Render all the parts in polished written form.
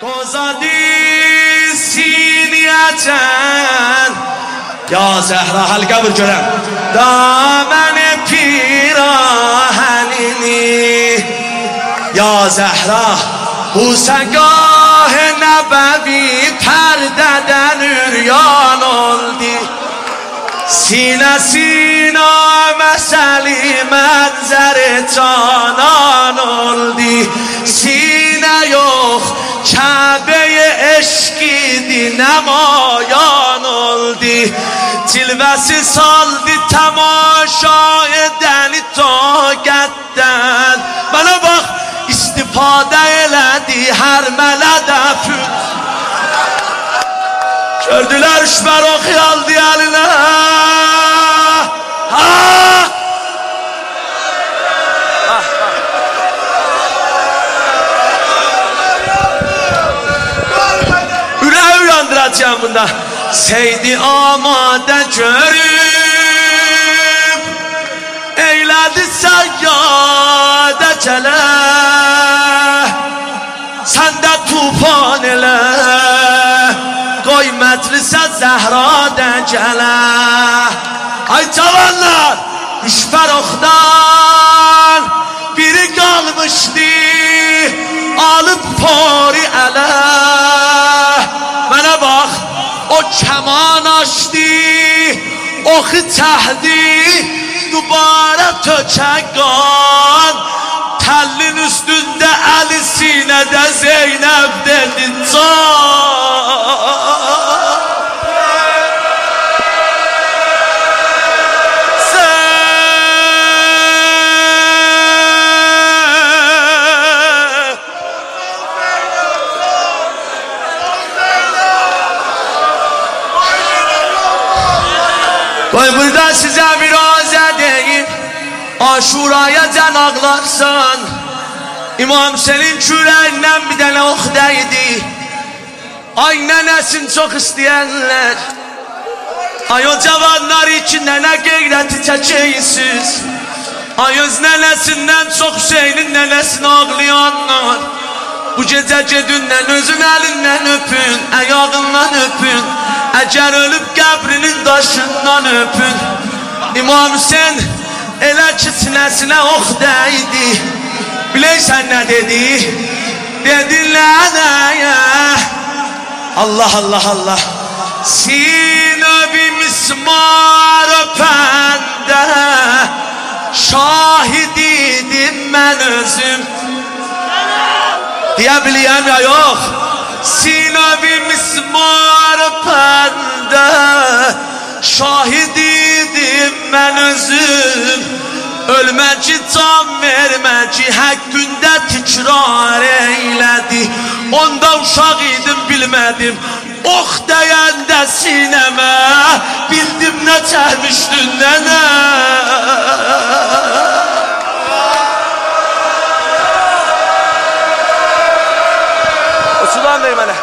Qozadi siniyətən Ya Zəhra halqa bir görəm Daməni pirahəlini Ya Zəhra Bu səgah-ı nəbəvi pərdədən üryan oldu Sinə məsəli mənzəri canan oldu Sinə yox Kəbəyə eşqidi nəmayan oldu Cilvəsi saldı təmaşa edəni taqətdən Mənə bax istifadə elədi hər mələdə püt Gördülər üşbər o xiyaldı əlinə Ürək uyandıracağım bunda Seydi amadə görüb Eylədi səyyədə cələ Sən də tufan elə Qoy məclisə Zəhradə gələ Ay cavanlar Üşbər oxdan Biri qalmışdı Alıb pori ələ Mənə bax O kəman açdı Oxu çəhdi Dubara tökək qan Təllin üstündə Əli sinədə Zeynəb dedi can Qoy burada sizə bir azə deyim Aşuraya can ağlarsan İmam Hüseyin kürəyindən bir dənə ox dəydi Ay nənəsin çox istəyənlər Ay o cavanlar üçün nənə qeyrəti çəkəysiz Ay öz nənəsindən çox Hüseynin nənəsini ağlayanlar Bu gecə gedündən özün əlindən öpün Əyağından öpün Əgər ölüb qəbrinin daşından öpün İmam Hüseyin elə ki sinəsinə ox dəydi Biləysən nə dedi? Dedi lənəyə Allah Allah Allah Sinə bir mismar öpəndə Şahid idim mən özüm Deyə biləyəm ya yox Sinə bir mismar öpəndə Şahid idim mən özüm Ölməci can verməci Həqqündə təkrar eylədi Onda uşaq idim bilmədim Ox dəyəndə sinəmə Bildim nə çərmişdin nənə O sudan ver mənə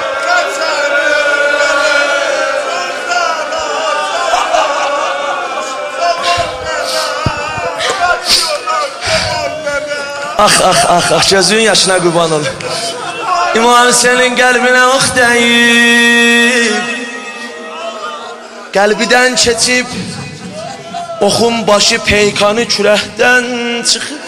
Gözün yaşına qurban ol İmam Hüseyin qəlbinə ox dəyib Qəlbidən keçib Oxun başı peykanı kürəkdən çıxıb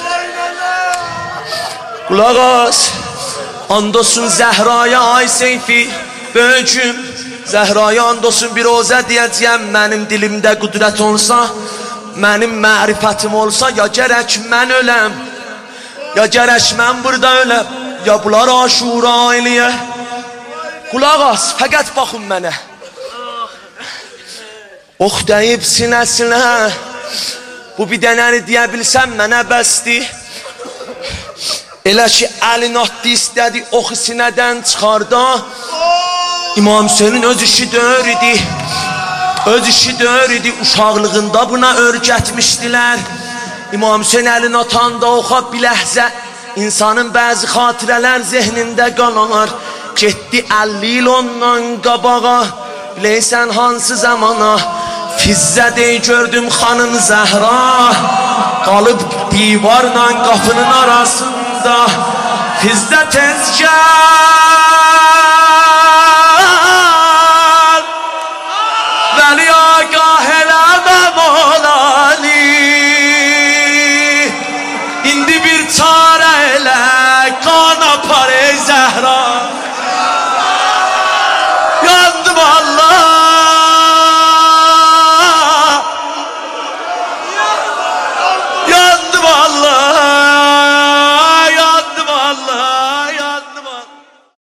Qulaq as Andolsun Zəhraya ay seyfi Böyüküm Zəhraya andolsun bir rozə deyəcəyəm Mənim dilimdə qüdrət olsa Mənim mərifətim olsa Ya gərək mən öləm Ya gərək mən burada öləm Ya bunlar aşura eləyə Qulaq as, fəqət baxın mənə Ox dəyib sinəsinə Bu bir dənəni deyə bilsəm mənə bəsdir Elə ki əlin atdı istədi Oxu sinədən çıxarda İmam Hüseyin öz işi döyür idi Öz işi döyür idi Uşaqlığında buna örgətmişdilər İmam Hüseyin əlin atanda oxa bir ləhzə İnsanın bəzi xatirələr zehnində qalar Getdi 50 il ondan qabağa Biləysən hansı zamana Fizzədə gördüm xanım Zəhra Qalıb divarla qapının arasında Fizzə tez gəl